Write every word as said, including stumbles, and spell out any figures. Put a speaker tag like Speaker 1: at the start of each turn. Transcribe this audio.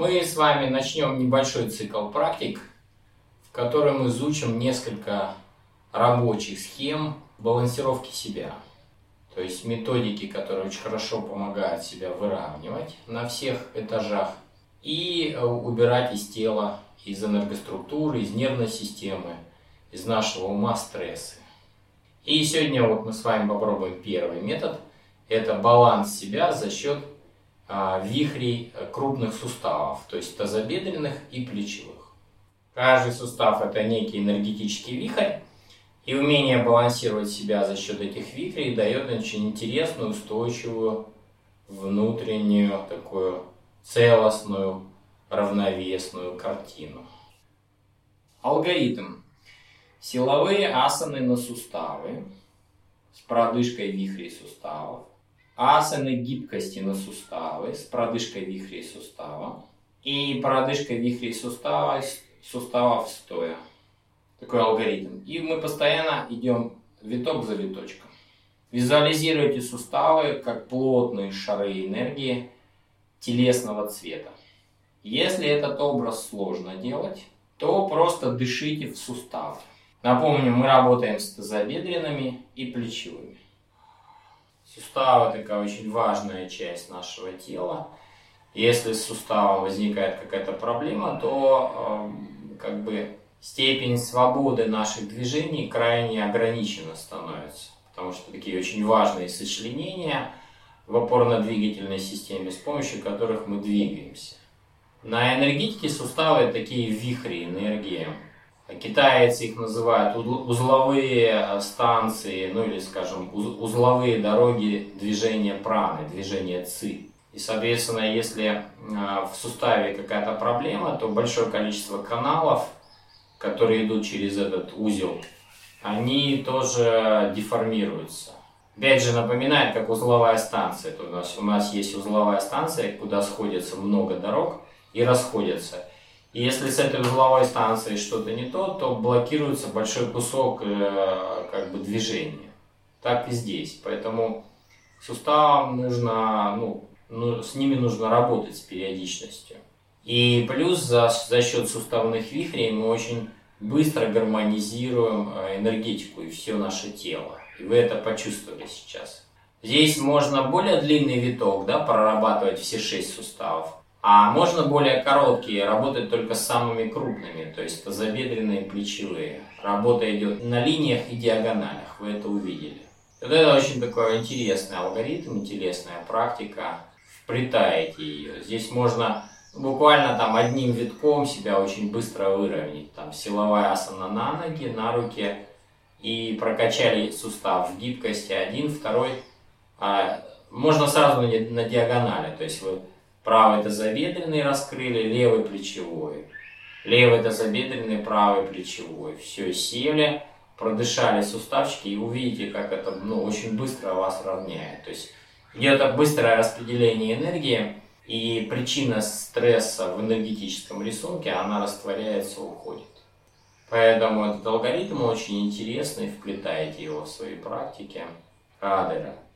Speaker 1: Мы с вами начнем небольшой цикл практик, в котором изучим несколько рабочих схем балансировки себя. То есть методики, которые очень хорошо помогают себя выравнивать на всех этажах и убирать из тела, из энергоструктуры, из нервной системы, из нашего ума стрессы. И сегодня вот мы с вами попробуем первый метод. Это баланс себя за счет а, вихрей крупных суставов, то есть тазобедренных и плечевых. Каждый сустав это некий энергетический вихрь, и умение балансировать себя за счет этих вихрей дает очень интересную, устойчивую, внутреннюю, такую целостную, равновесную картину. Алгоритм. Силовые асаны на суставы с продышкой вихрей суставов. Асаны гибкости на суставы с продышкой вихрей сустава. И продышкой вихрей сустава, суставов стоя. Такой алгоритм. И мы постоянно идем виток за виточком. Визуализируйте суставы как плотные шары энергии телесного цвета. Если этот образ сложно делать, то просто дышите в суставы. Напомню, мы работаем с тазобедренными и плечевыми. Суставы такая очень важная часть нашего тела. Если с суставом возникает какая-то проблема, то э, как бы степень свободы наших движений крайне ограничена становится. Потому что такие очень важные сочленения в опорно-двигательной системе, с помощью которых мы двигаемся. На энергетике суставы такие вихри энергии. Китайцы их называют узловые станции, ну или, скажем, узловые дороги движения праны, движения ци. И, соответственно, если в суставе какая-то проблема, то большое количество каналов, которые идут через этот узел, они тоже деформируются. Опять же, напоминает, как узловая станция. То у нас, у нас есть узловая станция, куда сходится много дорог и расходятся. И если с этой узловой станцией что-то не то, то блокируется большой кусок э, как бы движения. Так и здесь. Поэтому суставам нужно, ну, ну, с ними нужно работать с периодичностью. И плюс за, за счет суставных вихрей мы очень быстро гармонизируем энергетику и все наше тело. И вы это почувствовали сейчас. Здесь можно более длинный виток, да, прорабатывать все шесть суставов. А можно более короткие, работать только с самыми крупными, то есть тазобедренные и плечевые. Работа идет на линиях и диагоналях, вы это увидели. Вот это очень такой интересный алгоритм, интересная практика. Вплетаете ее. Здесь можно буквально там одним витком себя очень быстро выровнять. Там силовая асана на ноги, на руки. И прокачали сустав в гибкости один, второй. А можно сразу на диагонали, то есть вы правый тазобедренный раскрыли, левый плечевой. Левый тазобедренный, правый плечевой. Все, сели, продышали суставчики и увидите, как это ну, очень быстро вас равняет. То есть идет быстрое распределение энергии, и причина стресса в энергетическом рисунке, она растворяется, уходит. Поэтому этот алгоритм очень интересный, вплетаете его в свои практики. Радера.